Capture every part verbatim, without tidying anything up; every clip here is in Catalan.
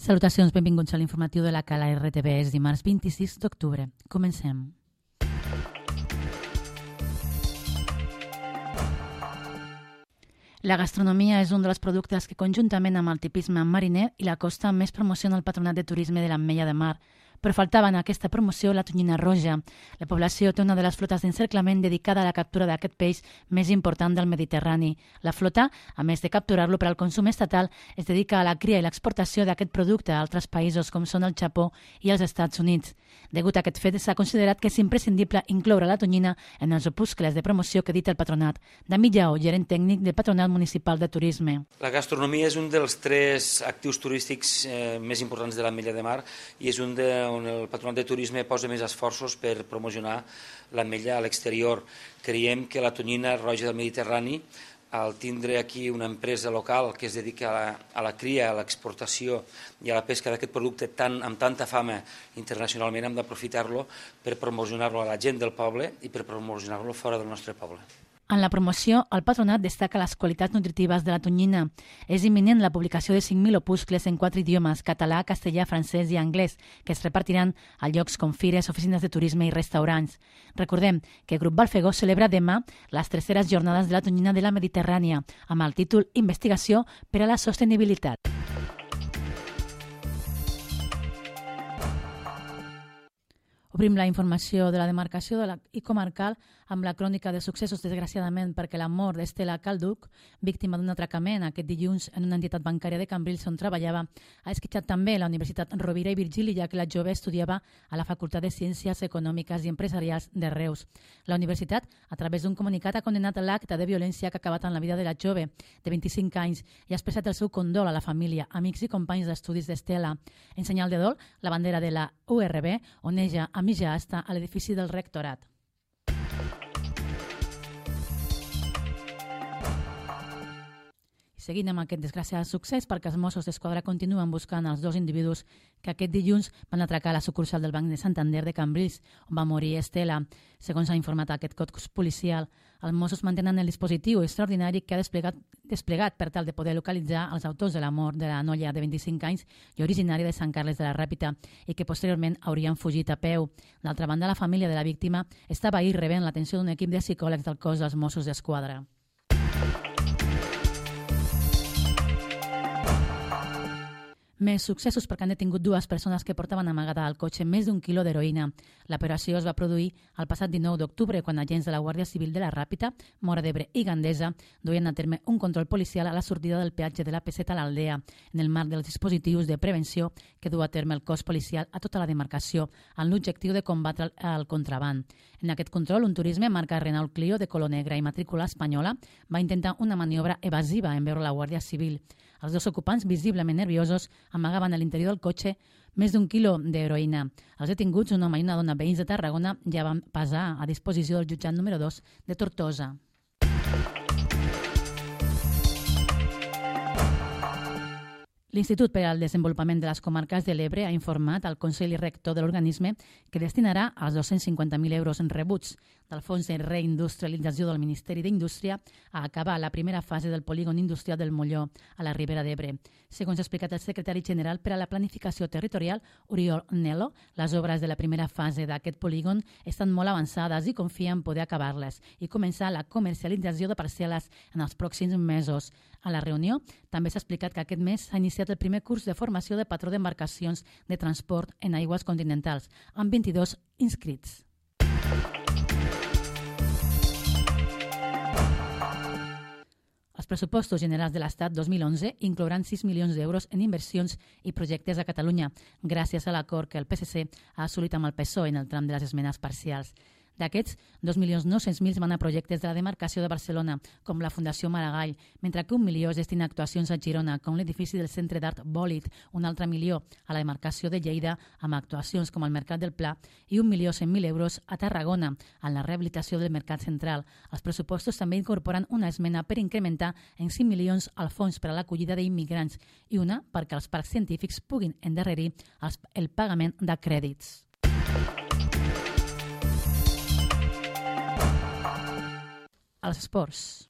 Salutacions, benvinguts a l'informatiu de la Cala R T V. És dimarts vint-i-sis d'octubre. Comencem. La gastronomia és un dels productes que, conjuntament amb el tipisme mariner i la costa, més promociona el Patronat de Turisme de l'Ametlla de Mar. Però faltava en aquesta promoció la tonyina roja. La població té una de les flotes d'encerclament dedicada a la captura d'aquest peix més important del Mediterrani. La flota, a més de capturar-lo per al consum estatal, es dedica a la cria i l'exportació d'aquest producte a altres països com són el Japó i els Estats Units. Degut a aquest fet, s'ha considerat que és imprescindible incloure la tonyina en els opuscles de promoció que edita el Patronat. David Lleó, gerent tècnic del Patronat Municipal de Turisme. La gastronomia és un dels tres actius turístics eh, més importants de l'Ametlla de Mar i és un de on el Patronat de Turisme posa més esforços per promocionar l'Ametlla a l'exterior. Creiem que la tonyina roja del Mediterrani, al tindre aquí una empresa local que es dedica a la, a la cria, a l'exportació i a la pesca d'aquest producte tan, amb tanta fama internacionalment, hem d'aprofitar-lo per promocionar-lo a la gent del poble i per promocionar-lo fora del nostre poble. En la promoció, el Patronat destaca les qualitats nutritives de la tonyina. És imminent la publicació de cinc mil opuscles en quatre idiomes, català, castellà, francès i anglès, que es repartiran a llocs com fires, oficines de turisme i restaurants. Recordem que el Grup Balfegó celebra demà les terceres jornades de la tonyina de la Mediterrània, amb el títol Investigació per a la sostenibilitat. Obrim la informació de la demarcació de la i comarcal amb la crònica de successos, desgraciadament, perquè la mort d'Estela Calduc, víctima d'un atracament aquest dilluns en una entitat bancària de Cambrils on treballava, ha esquitxat també la Universitat Rovira i Virgili, ja que la jove estudiava a la Facultat de Ciències Econòmiques i Empresarials de Reus. La universitat, a través d'un comunicat, ha condenat l'acte de violència que ha acabat en la vida de la jove, de vint-i-cinc anys, i ha expressat el seu condol a la família, amics i companys d'estudis d'Estela. En senyal de dol, la bandera de la U R B oneja a mitja asta a l'edifici del rectorat. Seguint amb aquest desgraciat succés, perquè els Mossos d'Esquadra continuen buscant els dos individus que aquest dilluns van atracar a la sucursal del Banc de Santander de Cambrils, on va morir Estela. Segons ha informat aquest cos policial, els Mossos mantenen el dispositiu extraordinari que ha desplegat, desplegat per tal de poder localitzar els autors de la mort de la noia de vint-i-cinc anys i originària de Sant Carles de la Ràpita i que posteriorment haurien fugit a peu. D'altra banda, la família de la víctima estava ahir rebent l'atenció d'un equip de psicòlegs del cos dels Mossos d'Esquadra. Més successos perquè han detingut dues persones que portaven amagada al cotxe més d'un quilo d'heroïna. L'operació es va produir el passat dinou d'octubre quan agents de la Guàrdia Civil de la Ràpita, Móra d'Ebre i Gandesa duien a terme un control policial a la sortida del peatge de la Peseta a l'Aldea, en el marc dels dispositius de prevenció que du a terme el cos policial a tota la demarcació, amb l'objectiu de combatre el contraban. En aquest control, un turisme marca Renault Clio de color negre i matrícula espanyola va intentar una maniobra evasiva en veure la Guàrdia Civil. Els dos ocupants, visiblement nerviosos, amagaven a l'interior del cotxe més d'un quilo d'heroïna. Els detinguts, un home i una dona veïns de Tarragona, ja van passar a disposició del jutjat número dos de Tortosa. L'Institut per al Desenvolupament de les Comarques de l'Ebre ha informat al Consell Rector de l'organisme que destinarà els dos-cents cinquanta mil euros rebuts del Fons de Reindustrialització del Ministeri d'Indústria a acabar la primera fase del polígon industrial del Molló a la Ribera d'Ebre. Segons ha explicat el secretari general per a la Planificació Territorial, Oriol Nelo, les obres de la primera fase d'aquest polígon estan molt avançades i confia en poder acabar-les i començar la comercialització de parcel·les en els pròxims mesos. A la reunió també s'ha explicat que aquest mes s'ha iniciat el primer curs de formació de patró d'embarcacions de transport en aigües continentals, amb vint-i-dos inscrits. Els pressupostos generals de l'Estat dos mil onze inclouran sis milions d'euros en inversions i projectes a Catalunya, gràcies a l'acord que el P S C ha assolit amb el P S O E en el tram de les esmenes parcials. D'aquests, dos milions nou-cents mil van a projectes de la demarcació de Barcelona, com la Fundació Maragall, mentre que un milió es destina a actuacions a Girona, com l'edifici del Centre d'Art Bòlit, un altre milió a la demarcació de Lleida, amb actuacions com el Mercat del Pla, i un milió cent mil euros a Tarragona, en la rehabilitació del Mercat Central. Els pressupostos també incorporen una esmena per incrementar en cinc milions el fons per a l'acollida d'immigrants i una perquè els parcs científics puguin endarrerir el pagament de crèdits. Els esports.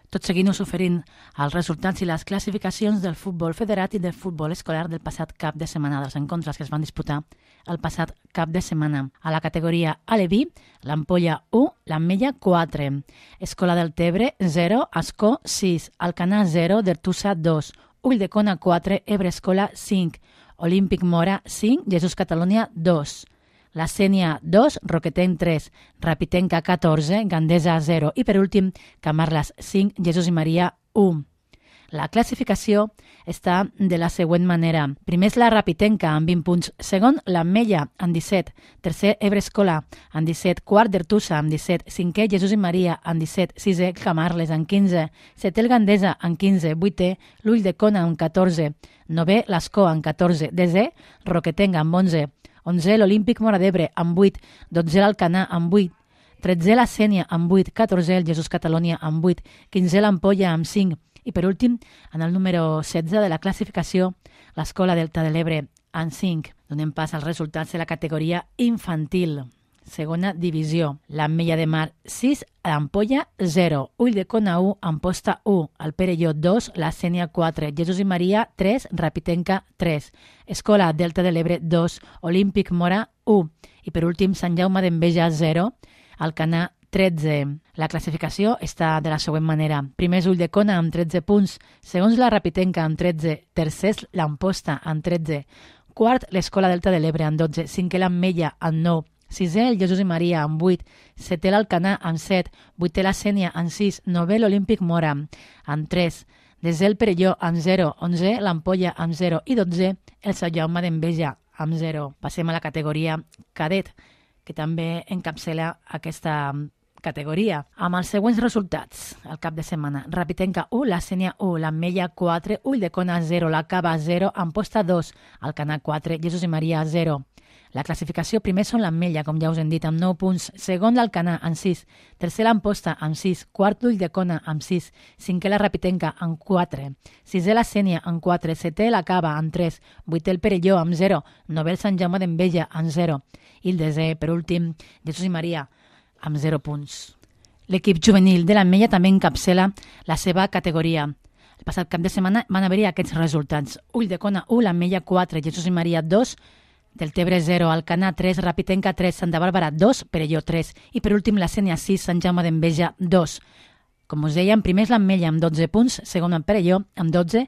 Tot seguint us oferint els resultats i les classificacions del futbol federat i del futbol escolar del passat cap de setmana, dels encontres que es van disputar el passat cap de setmana. A la categoria Aleví, l'Ampolla u, l'Ametlla quatre, Escola del Tebre zero, Ascó sis, Alcanar zero, Dertussa dos, Ulldecona quatre, Ebre Escola cinc, Olímpic Mora cinc, Jesús Catalunya dos. La Sénia dos, Roquetenc tres, Rapitenca catorze, Gandesa zero i per últim Camarles cinc, Jesús i Maria u. La classificació està de la següent manera. Primer és la Rapitenca amb vint punts, segon l'Ametlla amb disset, tercer Ebre Escola amb disset, quart Dertussa amb disset, cinquè Jesús i Maria amb disset, sisè Camarles amb quinze, setè el Gandesa amb quinze, vuitè l'Ulldecona amb catorze, novè l'Ascó amb catorze, desè Roquetenc amb onze, onzè l'Olímpic Mora d'Ebre amb vuit, dotzè l'Alcanar amb vuit, tretzè la Sénia amb vuit, catorzè el Jesús Catalunya amb vuit, quinzè l'Ampolla amb cinc i per últim, en el número setze de la classificació, l'Escola Delta de l'Ebre amb cinc. Donem pas als resultats de la categoria infantil. Segona divisió, l'Ametlla de Mar sis, l'Ampolla zero, Ulldecona u, Amposta u, el Perelló dos, la Sénia quatre, Jesús i Maria tres, Rapitenca tres, Escola Delta de l'Ebre dos, Olímpic Mora u i per últim Sant Jaume d'Enveja zero, Alcanar tretze. La classificació està de la següent manera. Primer és Ulldecona amb tretze punts, segons la Rapitenca amb tretze, tercer és l'Amposta amb tretze, quart l'Escola Delta de l'Ebre amb dotze, cinquè l'Ametlla amb nou, sisè el Jesús i Maria amb vuit, setè l'Alcanar amb set, vuitè la Sénia amb sis, novè l'Olímpic Mora amb tres, desè el Perelló amb zero, onzè l'Ampolla amb zero i dotzè el Sant Jaume d'Enveja amb zero. Passem a la categoria cadet, que també encapçala aquesta categoria, amb els següents resultats. El cap de setmana, Rapitenca u, la Sénia u, l'Ametlla quatre, Ulldecona zero, la Cava zero, Amposta dos, Alcanar quatre, Jesús i Maria zero. La classificació primer són l'Ametlla, com ja us hem dit, amb nou punts, segon l'Alcanar amb sis, tercer l'Amposta amb sis, quart l'Ulldecona amb sis, cinquè la Rapitenca amb quatre, sisè la Sénia amb quatre, setè la Cava amb tres, vuitè el Perelló amb zero, novè el Sant Jaume d'Enveja amb zero i el desè, per últim, Jesús i Maria amb zero punts. L'equip juvenil de l'Ametlla també encapçala la seva categoria. El passat cap de setmana van haver-hi aquests resultats. Ulldecona u, l'Ametlla quatre, Jesús i Maria dos, del Tebre zero, Alcanar tres, Rapitenca tres, Santa Bàrbara dos, Perelló tres i per últim la Sénia sis, Sant Jaume d'Enveja dos. Com us dèiem, primer és l'Ametlla amb dotze punts, segon el Perelló amb dotze,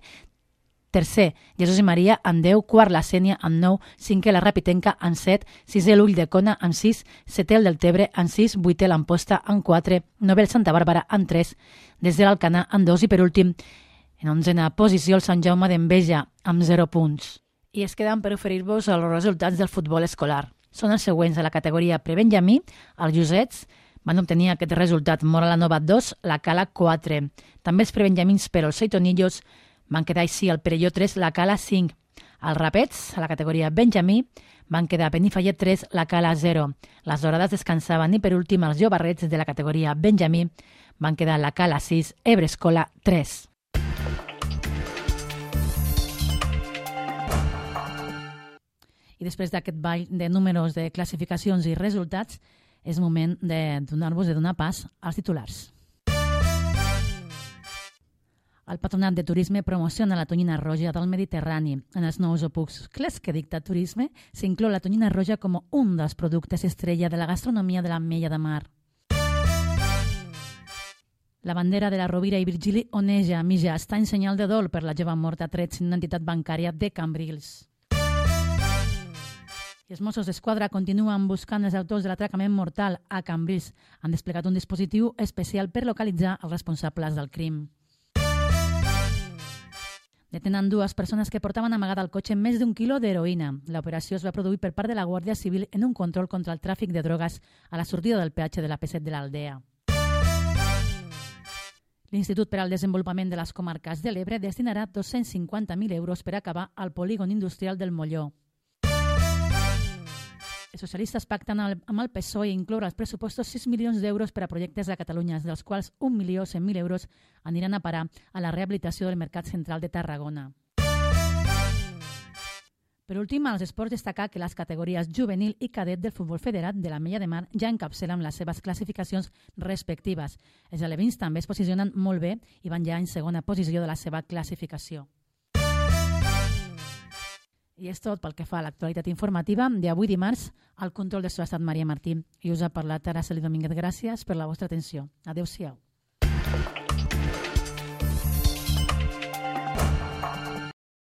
tercer Jesús i Maria amb deu, quart la Sénia amb nou, cinquè la Rapitenca amb set, sisè l'Ulldecona amb sis, setè el del Tebre amb sis, vuitè l'Amposta amb quatre, novè el Santa Bàrbara amb tres, desè l'Alcanar amb dos i per últim, en onzena posició el Sant Jaume d'Enveja amb zero punts. I es queden per oferir-vos els resultats del futbol escolar. Són els següents a la categoria prebenjamí, els Josets van obtenir aquest resultat, Mora la Nova dos, la Cala quatre. També els prebenjamins per als Seitonillos van quedar així el Perelló tres, la Cala cinc. Els Rapets, a la categoria benjamí, van quedar Benifallet tres, la Cala zero. Les Dorades descansaven i per últim els Jovarrets de la categoria benjamí van quedar la Cala sis, Ebre Escola tres. I després d'aquest ball de números, de classificacions i resultats, és moment de donar-vos, de donar pas als titulars. El Patronat de Turisme promociona la tonyina roja del Mediterrani. En els nous opuscles que dicta Turisme s'inclou la tonyina roja com un dels productes estrella de la gastronomia de l'Ametlla de Mar. La bandera de la Rovira i Virgili oneja Mitjà està en senyal de dol per la jove morta trets en una entitat bancària de Cambrils. I els Mossos d'Esquadra continuen buscant els autors de l'atracament mortal a Cambrils. Han desplegat un dispositiu especial per localitzar els responsables del crim. Detenen dues persones que portaven amagada al cotxe més d'un quilo d'heroïna. L'operació es va produir per part de la Guàrdia Civil en un control contra el tràfic de drogues a la sortida del peatge de la P set de l'Aldea. L'Institut per al Desenvolupament de les Comarques de l'Ebre destinarà dos-cents cinquanta mil euros per acabar al polígon industrial del Molló. Els socialistes pacten amb el P S O E incloure als pressupostos sis milions d'euros per a projectes a Catalunya, dels quals un milió cent mil euros aniran a parar a la rehabilitació del Mercat Central de Tarragona. Per últim, als esports destacar que les categories juvenil i cadet del futbol federat de l'Ametlla de Mar ja encapçalen les seves classificacions respectives. Els alevins també es posicionen molt bé i van ja en segona posició de la seva classificació. I és tot pel que fa a l'actualitat informativa d'avui dimarts. Al control de so ha estat Maria Martí i us ha parlat Araceli Domínguez. Gràcies per la vostra atenció. Adéu-siau.